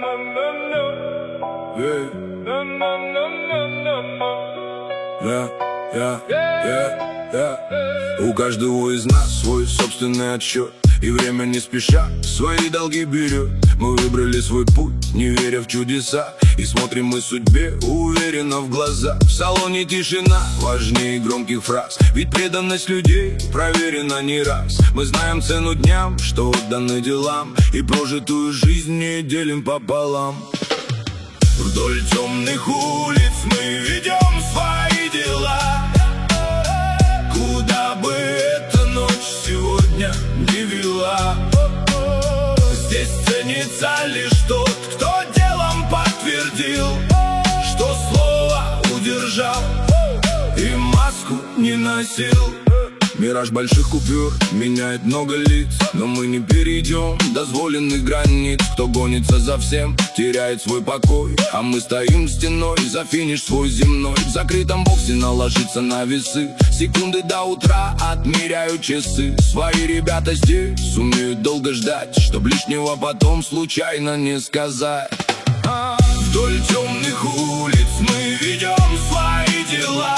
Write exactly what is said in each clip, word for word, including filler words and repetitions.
Yeah, yeah, yeah, yeah. У каждого из нас свой собственный отсчет, и время не спеша свои долги берет. Мы выбрали свой путь, не веря в чудеса, и смотрим мы судьбе уверенно в глаза. В салоне тишина важнее громких фраз, ведь преданность людей проверена не раз. Мы знаем цену дням, что отданы делам, и прожитую жизнь не делим пополам. Вдоль темных улиц мы ведем свои дела, куда бы эта ночь сегодня не вела. Здесь ценится лишь тот, кто делом подтвердил, что слово удержал и маску не носил. Мираж больших купюр меняет много лиц, но мы не перейдем дозволенных границ. Кто гонится за всем, теряет свой покой, а мы стоим стеной за финиш свой земной. В закрытом боксе наложиться на весы, секунды до утра отмеряют часы. Свои ребята здесь умеют долго ждать, чтоб лишнего потом случайно не сказать. Вдоль темных улиц мы ведем свои дела,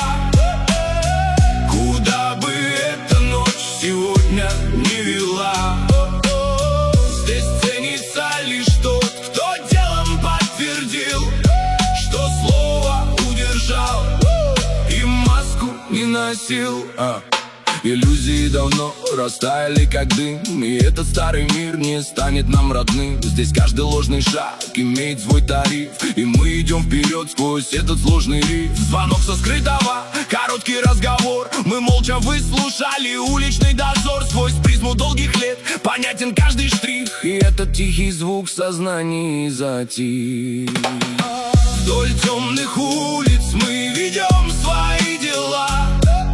куда бы эта ночь сегодня не вела. Здесь ценится лишь тот, кто делом подтвердил, что слово удержал и маску не носил. а. Иллюзии давно растаяли как дым, и этот старый мир не станет нам родным. Здесь каждый ложный шаг имеет свой тариф, и мы идем вперед сквозь этот сложный риф. Звонок со скрытого, короткий разговор, мы молча выслушали уличный дозор. Сквозь призму долгих лет понятен каждый штрих, и этот тихий звук в сознании затих. Вдоль темных улиц мы ведем свои дела,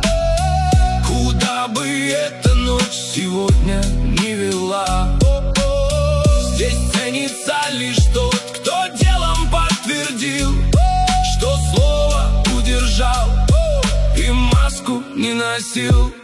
куда бы эта ночь сегодня не вела. Здесь ценится лишь тот, кто делом подтвердил, что слово удержал и маску не носил.